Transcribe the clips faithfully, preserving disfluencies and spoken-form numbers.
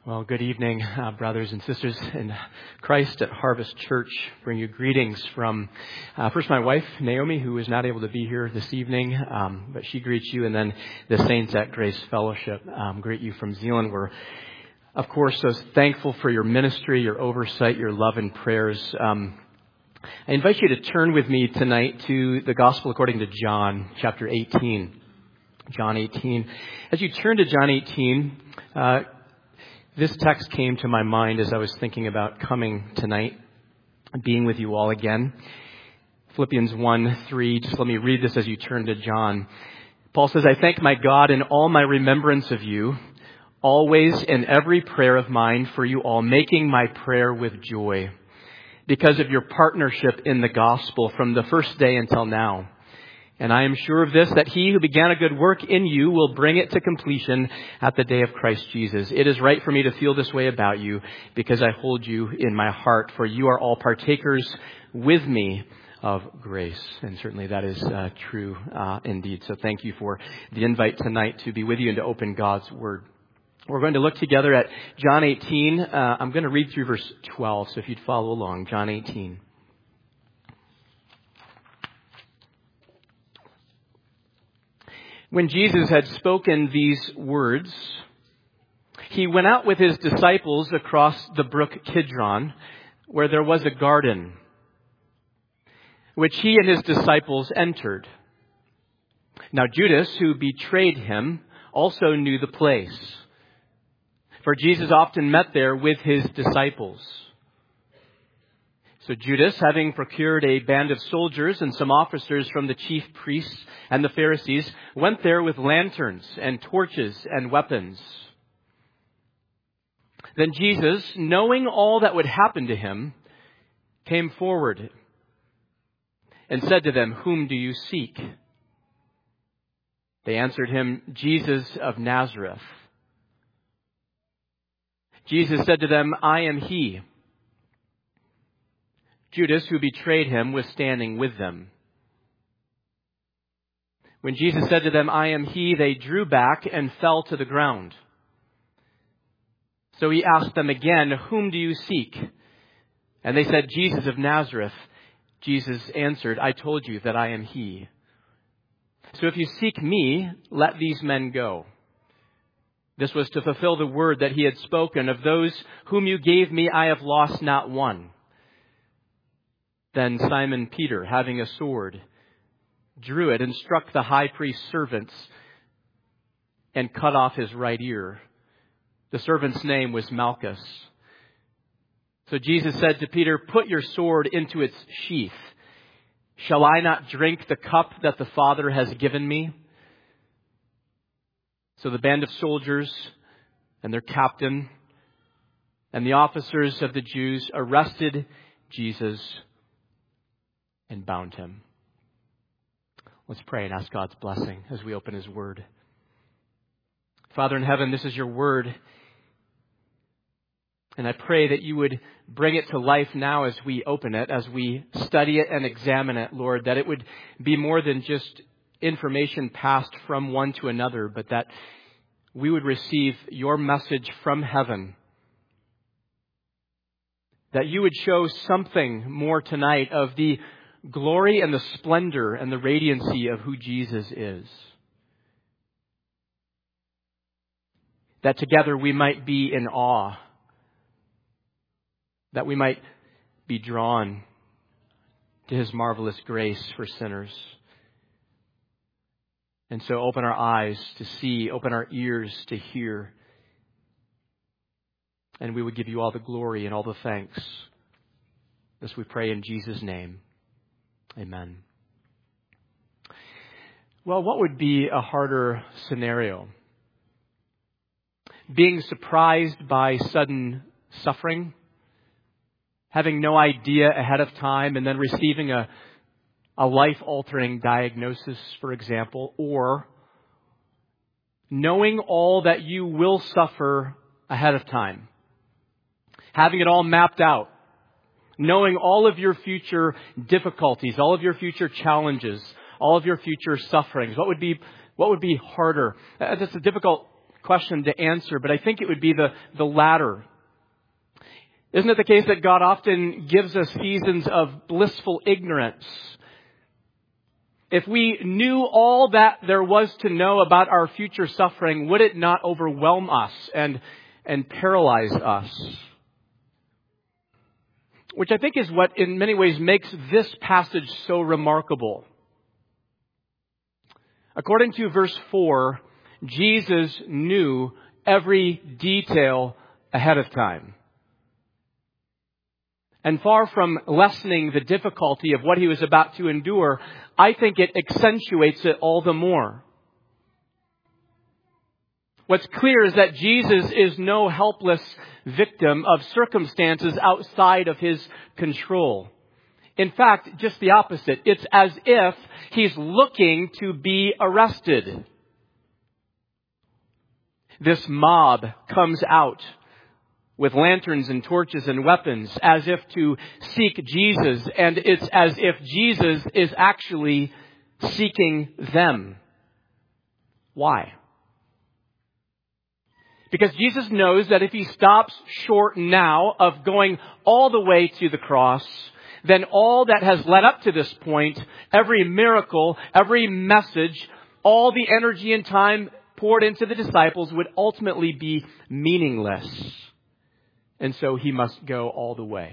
Well, good evening, uh, brothers and sisters in Christ at Harvest Church. Bring you greetings from uh, first my wife, Naomi, who is not able to be here this evening, um, but she greets you, and then the saints at Grace Fellowship um, greet you from Zealand. We're, of course, so thankful for your ministry, your oversight, your love and prayers. Um, I invite you to turn with me tonight to the Gospel according to John, chapter eighteen. John eighteen. As you turn to John eighteen, uh, this text came to my mind as I was thinking about coming tonight, being with you all again. Philippians one three, just let me read this as you turn to John. Paul says, I thank my God in all my remembrance of you, always in every prayer of mine for you all, making my prayer with joy, because of your partnership in the gospel from the first day until now. And I am sure of this, that he who began a good work in you will bring it to completion at the day of Christ Jesus. It is right for me to feel this way about you because I hold you in my heart, for you are all partakers with me of grace. And certainly that is uh, true uh, indeed. So thank you for the invite tonight to be with you and to open God's Word. We're going to look together at John eighteen. Uh, I'm going to read through verse twelve, so if you'd follow along, John eighteen. When Jesus had spoken these words, he went out with his disciples across the brook Kidron, where there was a garden, which he and his disciples entered. Now Judas, who betrayed him, also knew the place, for Jesus often met there with his disciples. So Judas, having procured a band of soldiers and some officers from the chief priests and the Pharisees, went there with lanterns and torches and weapons. Then Jesus, knowing all that would happen to him, came forward and said to them, Whom do you seek? They answered him, Jesus of Nazareth. Jesus said to them, I am he. Judas, who betrayed him, was standing with them. When Jesus said to them, I am he, they drew back and fell to the ground. So he asked them again, Whom do you seek? And they said, Jesus of Nazareth. Jesus answered, I told you that I am he. So if you seek me, let these men go. This was to fulfill the word that he had spoken, of those whom you gave me, I have lost not one. Then Simon Peter, having a sword, drew it and struck the high priest's servants and cut off his right ear. The servant's name was Malchus. So Jesus said to Peter, Put your sword into its sheath. Shall I not drink the cup that the Father has given me? So the band of soldiers and their captain and the officers of the Jews arrested Jesus and bound him. Let's pray and ask God's blessing as we open his word. Father in heaven, this is your word. And I pray that you would bring it to life now as we open it, as we study it and examine it, Lord, that it would be more than just information passed from one to another, but that we would receive your message from heaven. That you would show something more tonight of the glory and the splendor and the radiancy of who Jesus is. That together we might be in awe. That we might be drawn to his marvelous grace for sinners. And so open our eyes to see, open our ears to hear. And we would give you all the glory and all the thanks. This we pray in Jesus' name. Amen. Well, what would be a harder scenario? Being surprised by sudden suffering, having no idea ahead of time, and then receiving a, a life-altering diagnosis, for example, or knowing all that you will suffer ahead of time, having it all mapped out, knowing all of your future difficulties, all of your future challenges, all of your future sufferings. What would be what would be harder? That's a difficult question to answer, but I think it would be the, the latter. Isn't it the case that God often gives us seasons of blissful ignorance? If we knew all that there was to know about our future suffering, would it not overwhelm us and, and paralyze us? Which I think is what in many ways makes this passage so remarkable. According to verse four, Jesus knew every detail ahead of time. And far from lessening the difficulty of what he was about to endure, I think it accentuates it all the more. What's clear is that Jesus is no helpless victim of circumstances outside of his control. In fact, just the opposite. It's as if he's looking to be arrested. This mob comes out with lanterns and torches and weapons as if to seek Jesus. And it's as if Jesus is actually seeking them. Why? Because Jesus knows that if he stops short now of going all the way to the cross, then all that has led up to this point, every miracle, every message, all the energy and time poured into the disciples would ultimately be meaningless. And so he must go all the way.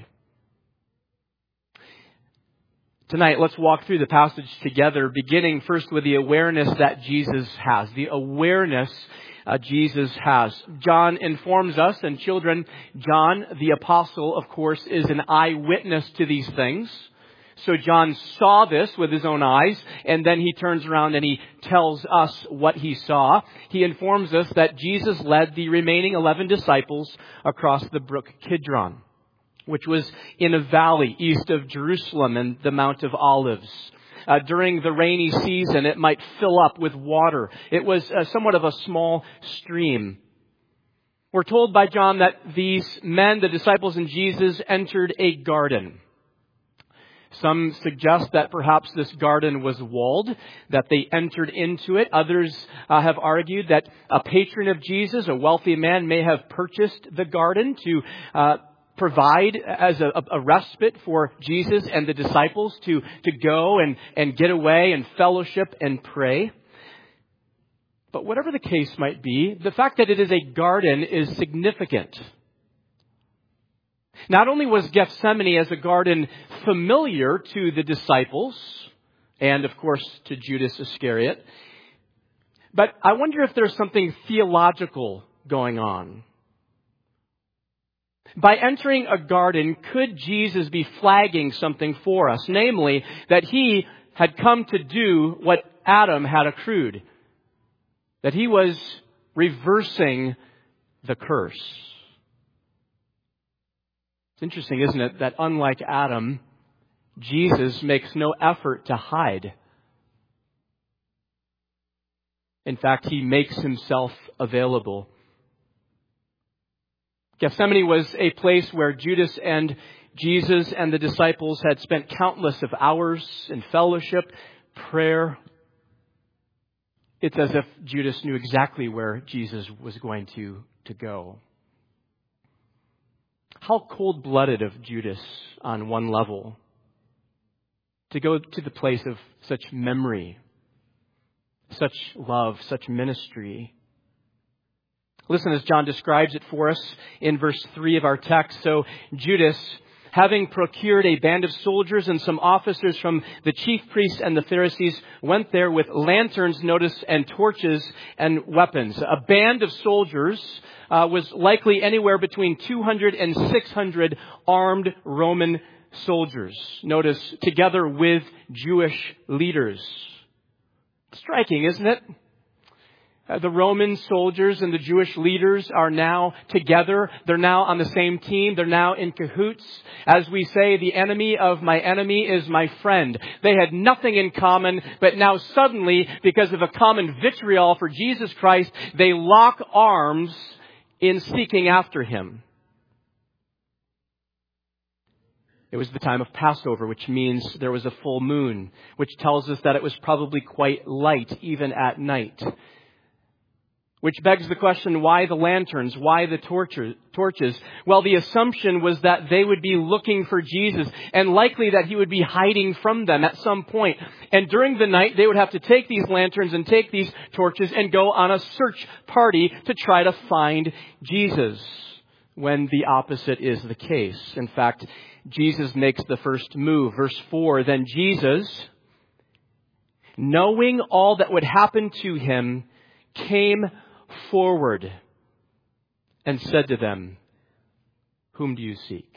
Tonight, let's walk through the passage together, beginning first with the awareness that Jesus has. The awareness uh, Jesus has. John informs us, and children, John, the apostle, of course, is an eyewitness to these things. So John saw this with his own eyes, and then he turns around and he tells us what he saw. He informs us that Jesus led the remaining eleven disciples across the brook Kidron, which was in a valley east of Jerusalem and the Mount of Olives. Uh, during the rainy season, it might fill up with water. It was uh, somewhat of a small stream. We're told by John that these men, the disciples and Jesus, entered a garden. Some suggest that perhaps this garden was walled, that they entered into it. Others uh, have argued that a patron of Jesus, a wealthy man, may have purchased the garden to uh, provide as a, a respite for Jesus and the disciples to, to go and, and get away and fellowship and pray. But whatever the case might be, the fact that it is a garden is significant. Not only was Gethsemane as a garden familiar to the disciples, and of course to Judas Iscariot, but I wonder if there's something theological going on. By entering a garden, could Jesus be flagging something for us? Namely, that he had come to do what Adam had accrued. That he was reversing the curse. It's interesting, isn't it, that unlike Adam, Jesus makes no effort to hide. In fact, he makes himself available. Gethsemane was a place where Judas and Jesus and the disciples had spent countless of hours in fellowship, prayer. It's as if Judas knew exactly where Jesus was going to, to go. How cold-blooded of Judas on one level to go to the place of such memory, such love, such ministry. Listen as John describes it for us in verse three of our text. So Judas, having procured a band of soldiers and some officers from the chief priests and the Pharisees, went there with lanterns, notice, and torches and weapons. A band of soldiers uh, was likely anywhere between two hundred and six hundred armed Roman soldiers. Notice, together with Jewish leaders. Striking, isn't it? Uh, the Roman soldiers and the Jewish leaders are now together. They're now on the same team. They're now in cahoots. As we say, the enemy of my enemy is my friend. They had nothing in common, but now suddenly, because of a common vitriol for Jesus Christ, they lock arms in seeking after him. It was the time of Passover, which means there was a full moon, which tells us that it was probably quite light even at night. Which begs the question, why the lanterns? Why the torches? Well, the assumption was that they would be looking for Jesus, and likely that he would be hiding from them at some point. And during the night, they would have to take these lanterns and take these torches and go on a search party to try to find Jesus, when the opposite is the case. In fact, Jesus makes the first move. Verse four, then Jesus, knowing all that would happen to him, came forward and said to them, whom do you seek?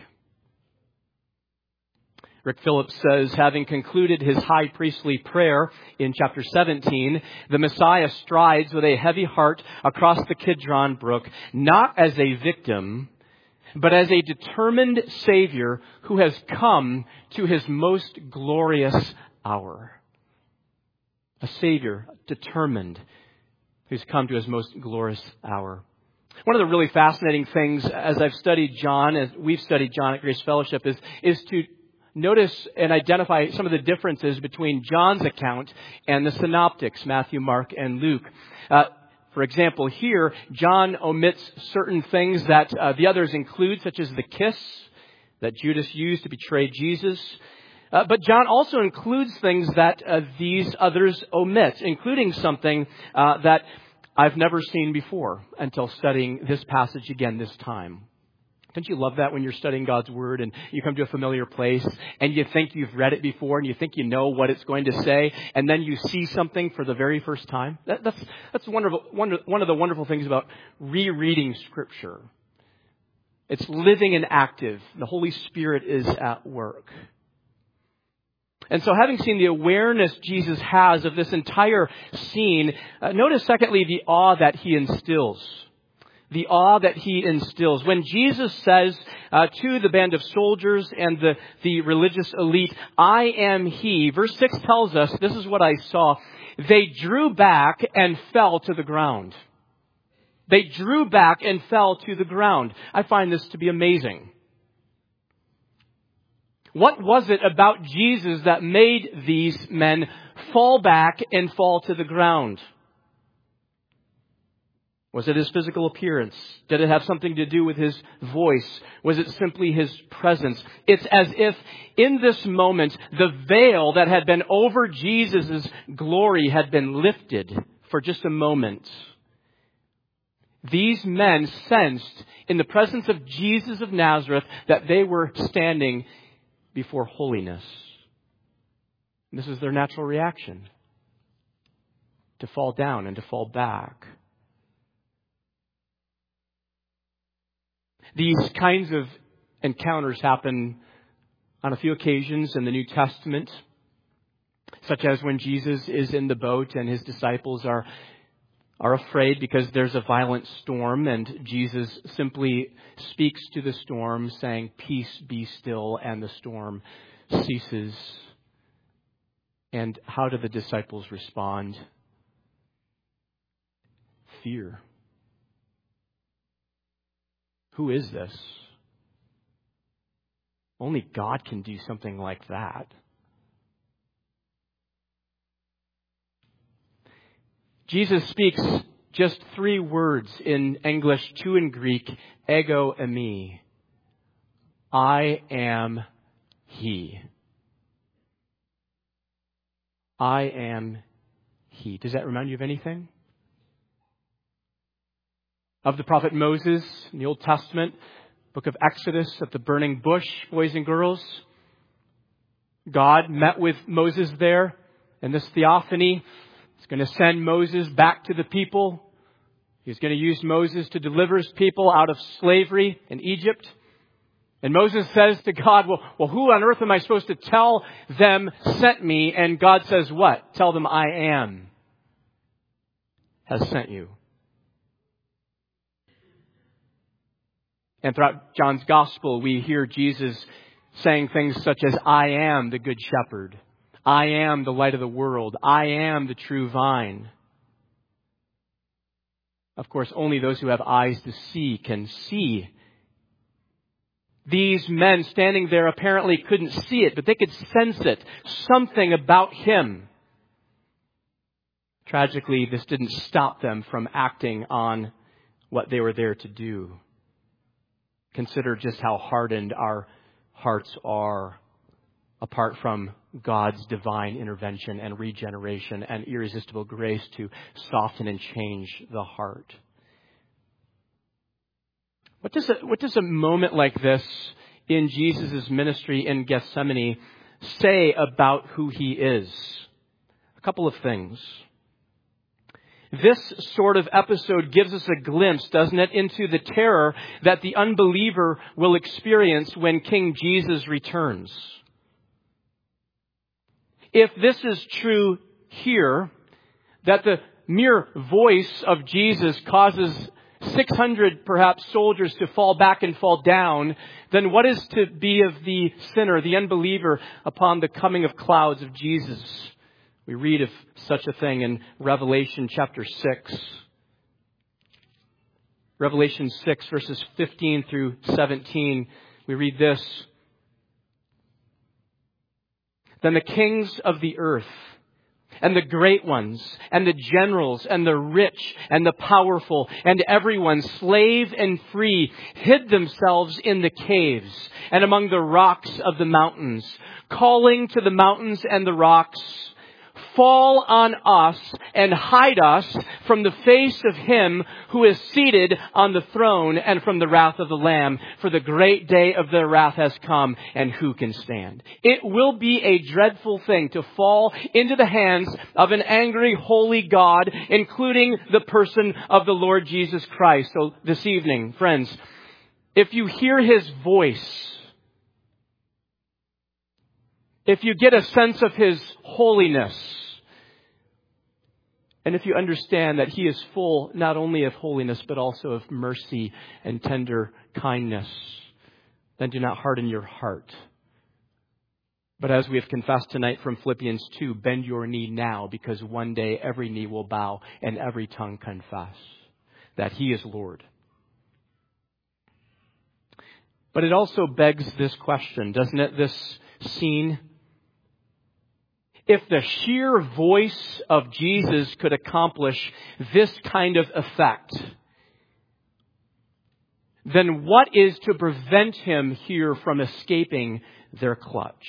Rick Phillips says, having concluded his high priestly prayer in chapter seventeen, the Messiah strides with a heavy heart across the Kidron Brook, not as a victim, but as a determined Savior who has come to his most glorious hour. A Savior determined, who's come to his most glorious hour. One of the really fascinating things as I've studied John, as we've studied John at Grace Fellowship, is, is to notice and identify some of the differences between John's account and the synoptics, Matthew, Mark, and Luke. Uh, for example, here, John omits certain things that uh, the others include, such as the kiss that Judas used to betray Jesus. Uh, but John also includes things that uh, these others omit, including something uh, that I've never seen before until studying this passage again this time. Don't you love that when you're studying God's Word and you come to a familiar place and you think you've read it before and you think you know what it's going to say, and then you see something for the very first time? That, that's that's wonderful. One, one of the wonderful things about rereading Scripture. It's living and active. The Holy Spirit is at work. And so having seen the awareness Jesus has of this entire scene, uh, notice secondly the awe that he instills. The awe that he instills. When Jesus says uh, to the band of soldiers and the, the religious elite, I am he, verse six tells us, this is what I saw. They drew back and fell to the ground. They drew back and fell to the ground. I find this to be amazing. What was it about Jesus that made these men fall back and fall to the ground? Was it his physical appearance? Did it have something to do with his voice? Was it simply his presence? It's as if in this moment, the veil that had been over Jesus' glory had been lifted for just a moment. These men sensed in the presence of Jesus of Nazareth that they were standing before holiness. This is their natural reaction. To fall down and to fall back. These kinds of encounters happen on a few occasions in the New Testament, such as when Jesus is in the boat and his disciples are are afraid because there's a violent storm, and Jesus simply speaks to the storm saying, peace be still, and the storm ceases. And how do the disciples respond? Fear. Who is this? Only God can do something like that. Jesus speaks just three words in English, two in Greek, ego eimi. I am he. I am he. Does that remind you of anything? Of the prophet Moses in the Old Testament, book of Exodus, at the burning bush, boys and girls. God met with Moses there in this theophany. He's going to send Moses back to the people. He's going to use Moses to deliver his people out of slavery in Egypt. And Moses says to God, well, well, who on earth am I supposed to tell them sent me? And God says what? Tell them I am has sent you. And throughout John's Gospel, we hear Jesus saying things such as, I am the good shepherd. I am the light of the world. I am the true vine. Of course, only those who have eyes to see can see. These men standing there apparently couldn't see it, but they could sense it. Something about him. Tragically, this didn't stop them from acting on what they were there to do. Consider just how hardened our hearts are apart from God's divine intervention and regeneration and irresistible grace to soften and change the heart. What does a, what does a moment like this in Jesus' ministry in Gethsemane say about who he is? A couple of things. This sort of episode gives us a glimpse, doesn't it, into the terror that the unbeliever will experience when King Jesus returns. If this is true here, that the mere voice of Jesus causes six hundred perhaps soldiers to fall back and fall down, then what is to be of the sinner, the unbeliever, upon the coming of clouds of Jesus? We read of such a thing in Revelation chapter six. Revelation six, verses fifteen through seventeen, we read this. Then the kings of the earth, and the great ones, and the generals, and the rich, and the powerful, and everyone, slave and free, hid themselves in the caves and among the rocks of the mountains, calling to the mountains and the rocks, fall on us and hide us from the face of him who is seated on the throne and from the wrath of the Lamb. For the great day of their wrath has come, and who can stand? It will be a dreadful thing to fall into the hands of an angry, holy God, including the person of the Lord Jesus Christ. So this evening, friends, if you hear his voice, if you get a sense of his holiness, and if you understand that he is full not only of holiness but also of mercy and tender kindness, then do not harden your heart. But as we have confessed tonight from Philippians two, bend your knee now, because one day every knee will bow and every tongue confess that he is Lord. But it also begs this question, doesn't it, this scene? If the sheer voice of Jesus could accomplish this kind of effect, then what is to prevent him here from escaping their clutch?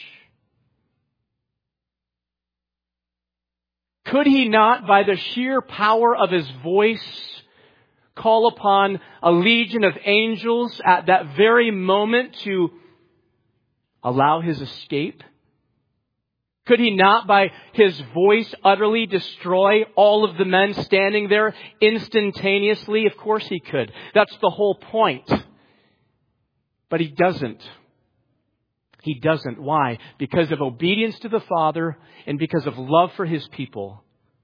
Could he not, by the sheer power of his voice, call upon a legion of angels at that very moment to allow his escape? Could he not, by his voice, utterly destroy all of the men standing there instantaneously? Of course he could. That's the whole point. But he doesn't. He doesn't. Why? Because of obedience to the Father and because of love for his people.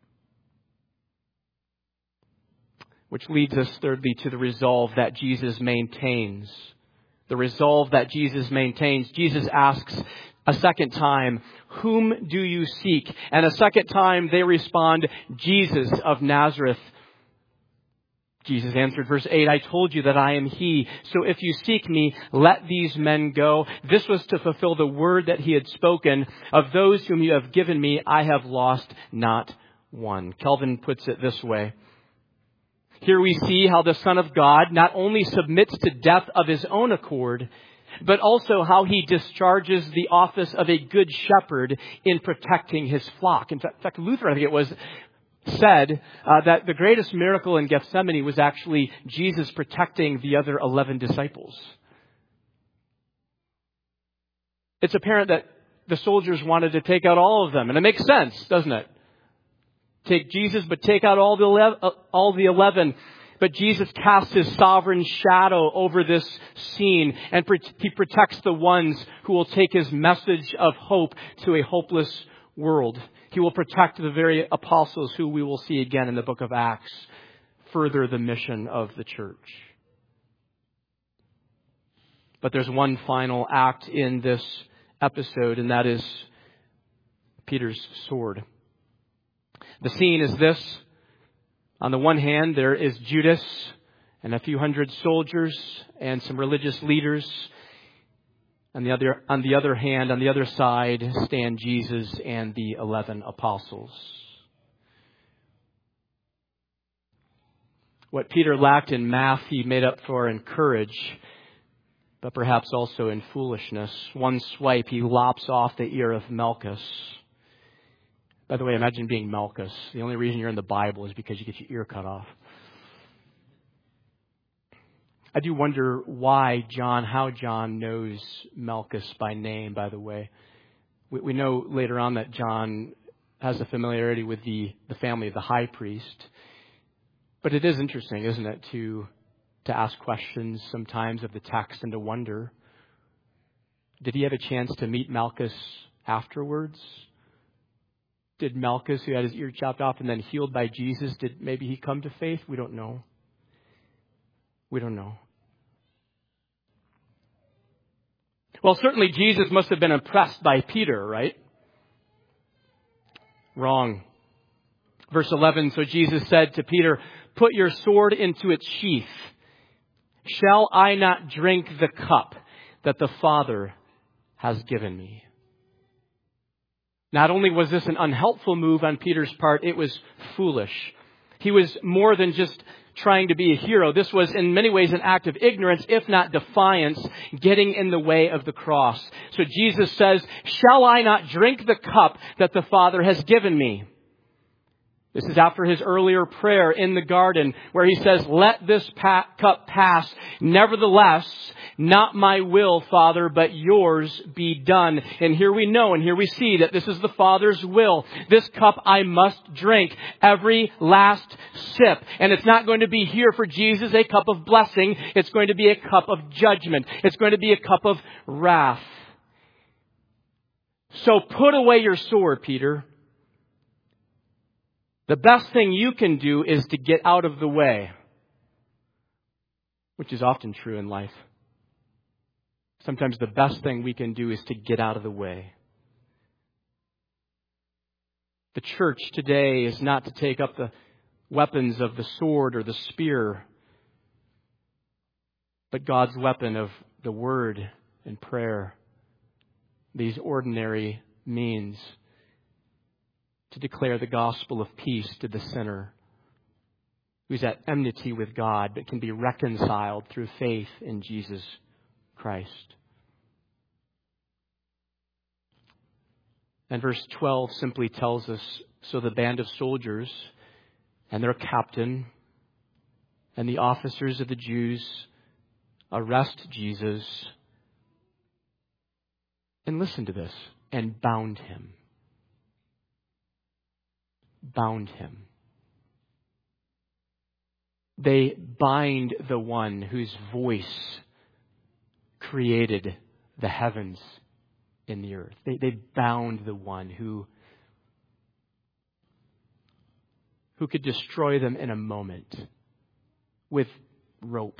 Which leads us, thirdly, to the resolve that Jesus maintains. The resolve that Jesus maintains. Jesus asks a second time, whom do you seek? And a second time they respond, Jesus of Nazareth. Jesus answered, verse eight, I told you that I am he. So if you seek me, let these men go. This was to fulfill the word that he had spoken. Of those whom you have given me, I have lost not one. Calvin puts it this way. Here we see how the Son of God not only submits to death of his own accord, but also how he discharges the office of a good shepherd in protecting his flock. In fact, Luther, I think it was, said uh, that the greatest miracle in Gethsemane was actually Jesus protecting the other eleven disciples. It's apparent that the soldiers wanted to take out all of them. And it makes sense, doesn't it? Take Jesus, but take out all the eleven, all the eleven. But Jesus casts his sovereign shadow over this scene, and he protects the ones who will take his message of hope to a hopeless world. He will protect the very apostles who we will see again in the book of Acts, further the mission of the church. But there's one final act in this episode, and that is Peter's sword. The scene is this. On the one hand, there is Judas and a few hundred soldiers and some religious leaders. On the other, on the other hand, on the other side, stand Jesus and the eleven apostles. What Peter lacked in math, he made up for in courage, but perhaps also in foolishness. One swipe, he lops off the ear of Malchus. By the way, imagine being Malchus. The only reason you're in the Bible is because you get your ear cut off. I do wonder why John, how John knows Malchus by name, by the way. We, we know later on that John has a familiarity with the, the family of the high priest. But it is interesting, isn't it, to, to ask questions sometimes of the text and to wonder, did he have a chance to meet Malchus afterwards? Did Malchus, who had his ear chopped off and then healed by Jesus, did maybe he come to faith? We don't know. We don't know. Well, certainly Jesus must have been impressed by Peter, right? Wrong. Verse eleven, so Jesus said to Peter, put your sword into its sheath. Shall I not drink the cup that the Father has given me? Not only was this an unhelpful move on Peter's part, it was foolish. He was more than just trying to be a hero. This was in many ways an act of ignorance, if not defiance, getting in the way of the cross. So Jesus says, shall I not drink the cup that the Father has given me? This is after his earlier prayer in the garden where he says, let this pa- cup pass. Nevertheless, not my will, Father, but yours be done. And here we know and here we see that this is the Father's will. This cup I must drink, every last sip. And it's not going to be here for Jesus a cup of blessing. It's going to be a cup of judgment. It's going to be a cup of wrath. So put away your sword, Peter. The best thing you can do is to get out of the way, which is often true in life. Sometimes the best thing we can do is to get out of the way. The church today is not to take up the weapons of the sword or the spear, but God's weapon of the word and prayer. These ordinary means to declare the gospel of peace to the sinner who's at enmity with God but can be reconciled through faith in Jesus Christ. And verse twelve simply tells us, so the band of soldiers and their captain and the officers of the Jews arrest Jesus and listen to this, and bound him. Bound him. They bind the one whose voice created the heavens and the earth. They, they bound the one who, who could destroy them in a moment with rope.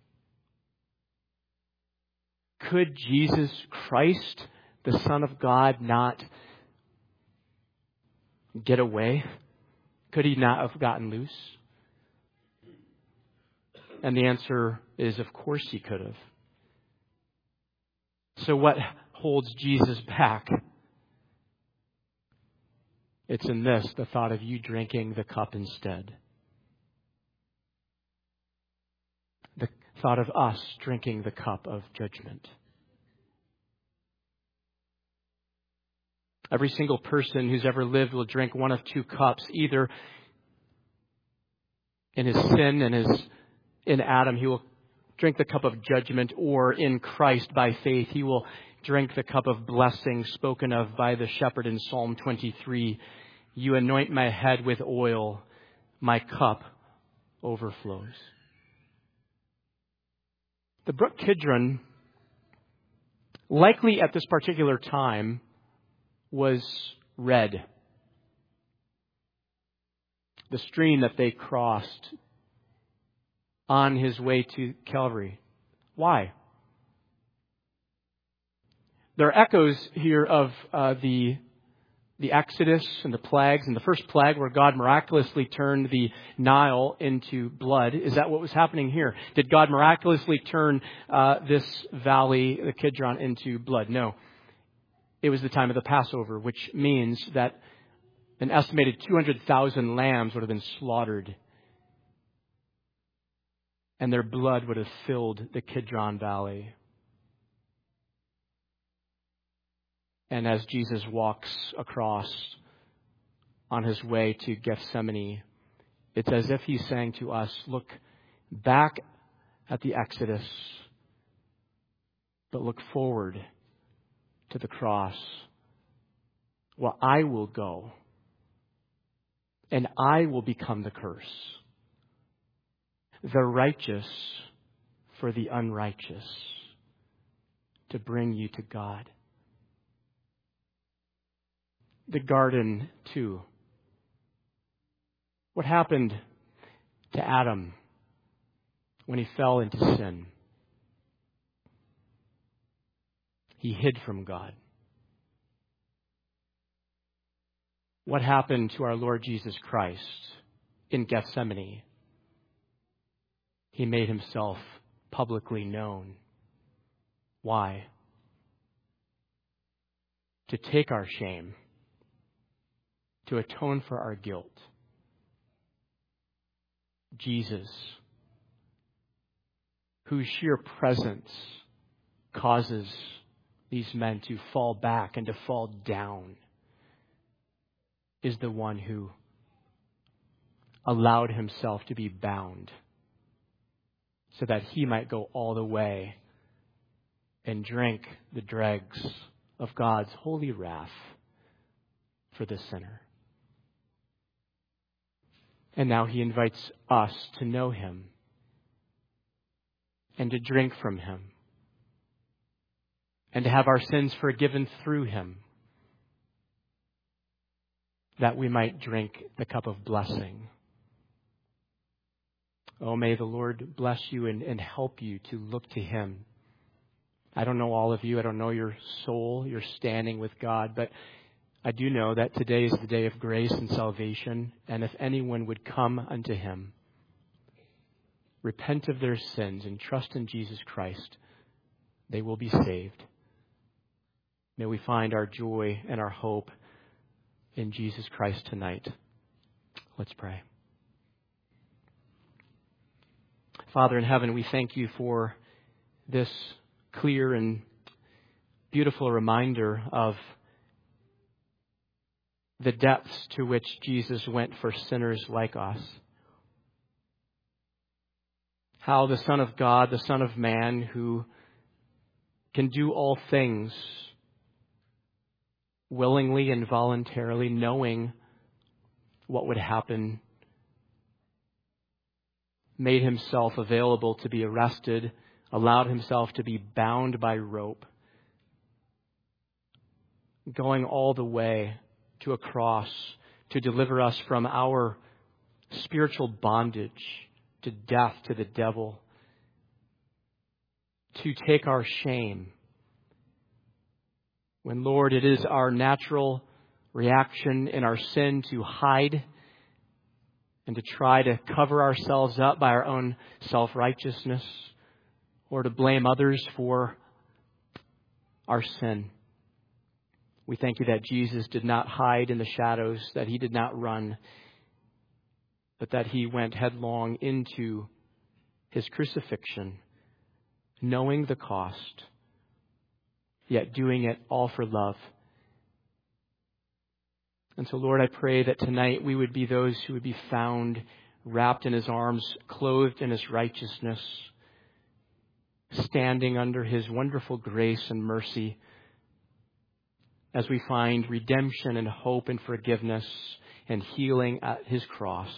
Could Jesus Christ, the Son of God, not get away? Could he not have gotten loose? And the answer is, of course he could have. So what holds Jesus back? It's in this, the thought of you drinking the cup instead. The thought of us drinking the cup of judgment. Every single person who's ever lived will drink one of two cups, either in his sin and his in Adam, he will drink the cup of judgment, or in Christ by faith, he will drink the cup of blessing spoken of by the shepherd in Psalm twenty-three. You anoint my head with oil, my cup overflows. The brook Kidron, likely at this particular time, was red. The stream that they crossed on his way to Calvary. Why? There are echoes here of uh, the the Exodus and the plagues, and the first plague where God miraculously turned the Nile into blood. Is that what was happening here? Did God miraculously turn uh, this valley, the Kidron, into blood? No. It was the time of the Passover, which means that an estimated two hundred thousand lambs would have been slaughtered. and their blood would have filled the Kidron Valley. And as Jesus walks across on his way to Gethsemane, it's as if he's saying to us, look back at the Exodus, but look forward to the cross. Well, I will go, and I will become the curse. The righteous for the unrighteous, to bring you to God. The garden, too. What happened to Adam when he fell into sin? He hid from God. What happened to our Lord Jesus Christ in Gethsemane? He made himself publicly known. Why? To take our shame, to atone for our guilt. Jesus, whose sheer presence causes these men to fall back and to fall down, is the one who allowed himself to be bound so that he might go all the way and drink the dregs of God's holy wrath for the sinner. And now he invites us to know him and to drink from him and to have our sins forgiven through him, that we might drink the cup of blessing. Oh, may the Lord bless you and, and help you to look to him. I don't know all of you. I don't know your soul, your standing with God, but I do know that today is the day of grace and salvation, and if anyone would come unto him, repent of their sins and trust in Jesus Christ, they will be saved. May we find our joy and our hope in Jesus Christ tonight. Let's pray. Father in heaven, we thank you for this clear and beautiful reminder of the depths to which Jesus went for sinners like us. How the Son of God, the Son of Man, who can do all things willingly and voluntarily, knowing what would happen, made himself available to be arrested, allowed himself to be bound by rope, going all the way to a cross to deliver us from our spiritual bondage to death, to the devil, to take our shame. When, Lord, it is our natural reaction in our sin to hide and to try to cover ourselves up by our own self-righteousness or to blame others for our sin. We thank you that Jesus did not hide in the shadows, that he did not run, but that he went headlong into his crucifixion, knowing the cost, yet doing it all for love. And so, Lord, I pray that tonight we would be those who would be found wrapped in his arms, clothed in his righteousness, standing under his wonderful grace and mercy, as we find redemption and hope and forgiveness and healing at his cross.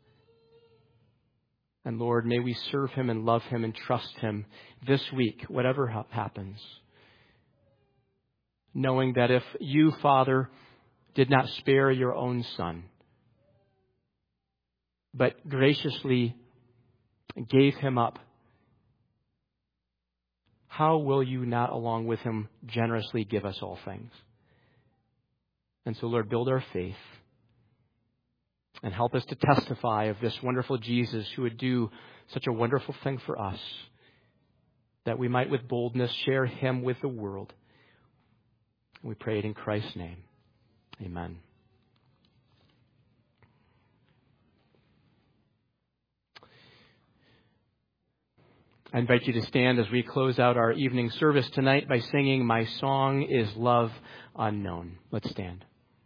And Lord, may we serve him and love him and trust him this week, whatever ha- happens. Knowing that if you, Father, did not spare your own Son, but graciously gave him up, how will you not, along with him, generously give us all things? And so, Lord, build our faith and help us to testify of this wonderful Jesus who would do such a wonderful thing for us, that we might with boldness share him with the world. We pray it in Christ's name. Amen. I invite you to stand as we close out our evening service tonight by singing My Song is Love Unknown. Let's stand.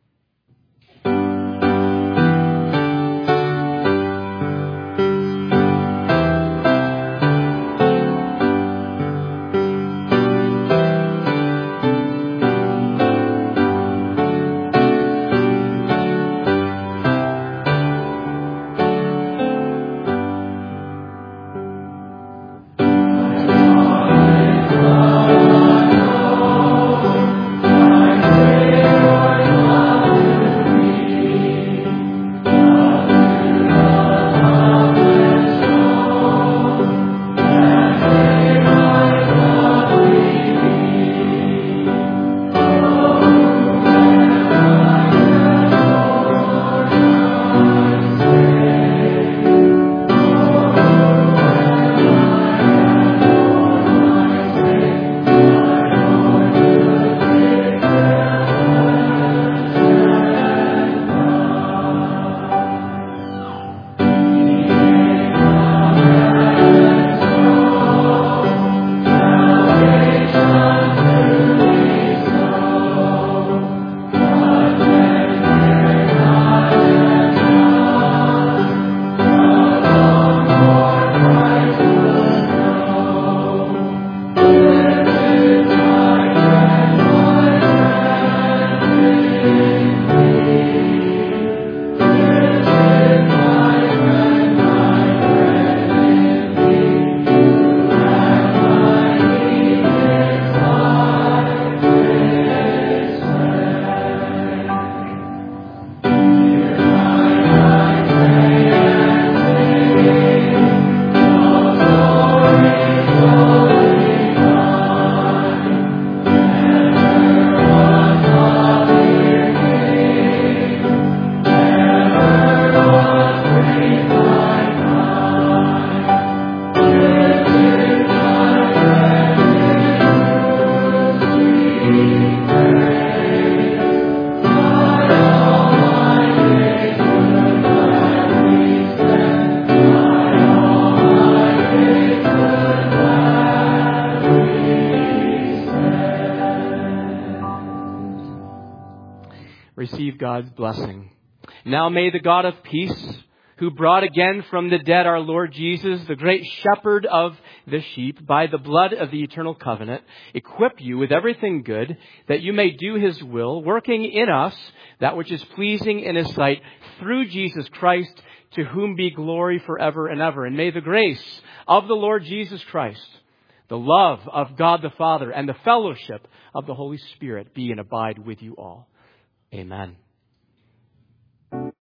Receive God's blessing. Now may the God of peace, who brought again from the dead our Lord Jesus, the great shepherd of the sheep, by the blood of the eternal covenant, equip you with everything good, that you may do his will, working in us that which is pleasing in his sight, through Jesus Christ, to whom be glory forever and ever. And may the grace of the Lord Jesus Christ, the love of God the Father, and the fellowship of the Holy Spirit be and abide with you all. Amen.